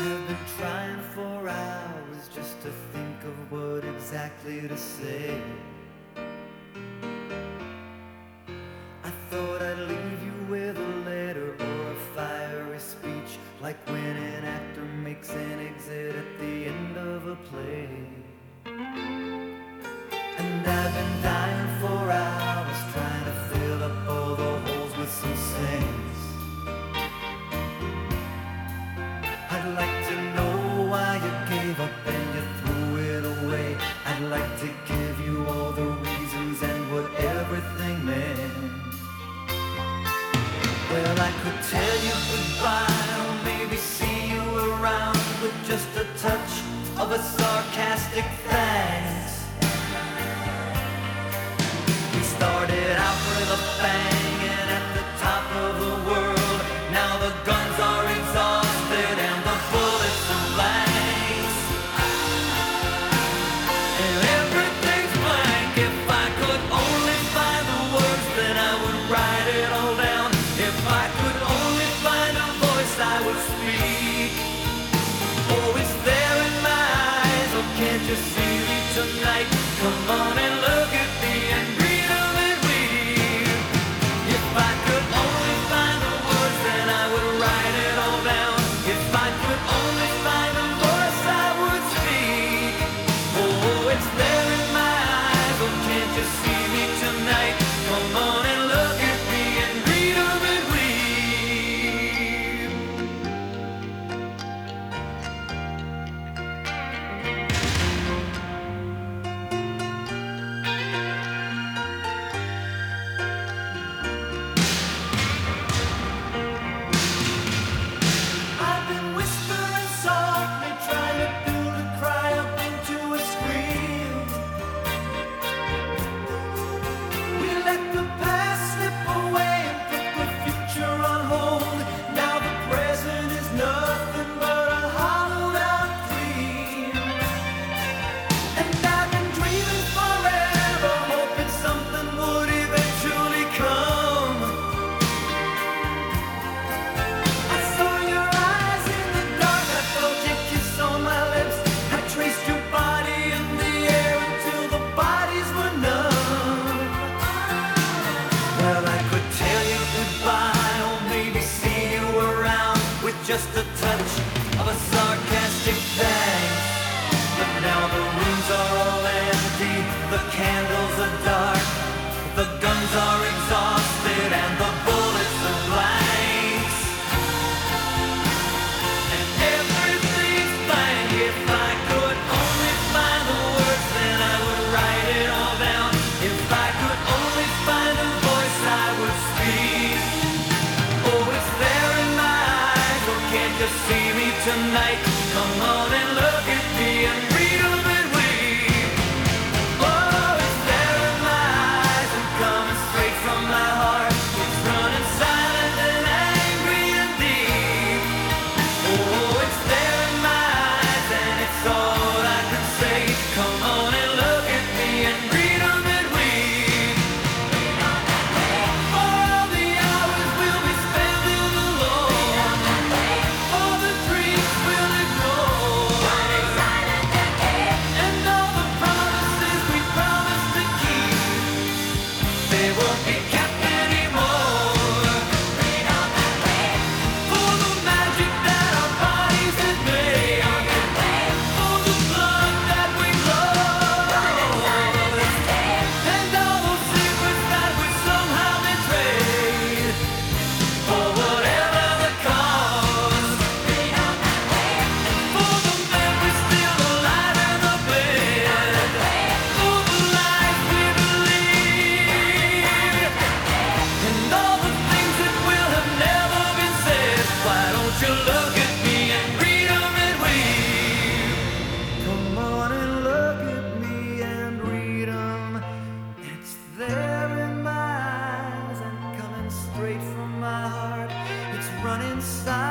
I've been trying for hours just to think of what exactly to say. I thought I'd leave you with a letter or a fiery speech, like when an actor makes an exit at the end of a play. And I've been dying for hours trying to fill up all the holes with some sense. I'd like to know why you gave up and you threw it away. I'd like to give you all the reasons and what everything meant. Well, I could tell you goodbye or maybe see you around with just a touch of a sarcastic thanks. We started out with a bang and at the top of the world. Now the guns are exhausted and the bullets are blanks. And everything's blank. If I could only find the words, then I would write it all down. If I could only find a voice, I would speak. Oh, it's there in my eyes. Oh, can't you see me tonight? Come on and look at me and read them and weep. If I could only find the words, then I would write it all down. If I could only find a voice, I would speak. Oh, it's there in my eyes. Oh, can't you see me tonight? Come on and look at me and read them and weep. I've been whispering softly, trying to build a cry up into a scream. We let the past slip away and put the future on hold. Now the present is nothing but a hollowed out dream. And I've been dreaming forever, hoping something would eventually come. I saw your eyes in the dark, I felt your kiss on my lips. I traced your body in the air until the bodies were numb. Well, I could tell you goodbye or maybe see you around with just a touch of a sarcastic thanks. But now the rooms are all empty, the candles are dark, the guns are exhausted and the bullets are blanks. And everything's blank. If I could only find the words, then I would write it all down. If I could only find a voice, I would speak. Oh, it's there in my eyes. Oh, can't you see me tonight? Come on and look at me and read them and weep. Oh, it's there in my eyes and coming straight from my heart. It's running silent and angry and deep. Oh, it's there in my eyes and it's all I can say. Come on and look at me and read them and weep. For all the hours we'll be spending alone, for the dreams we'll ignore, and all the promises we promised to keep, they won't be kept anymore. For the magic that our bodies had made, for the blood that we lost, and all those secrets that we somehow betrayed, for whatever the cost, for the memories still alive in the bed, for the lies we believed, and all the things that will have never been said. Why don't you look at me and read them and weep? Come on and look at me and read them. It's there in my eyes and coming straight from my heart. It's running silent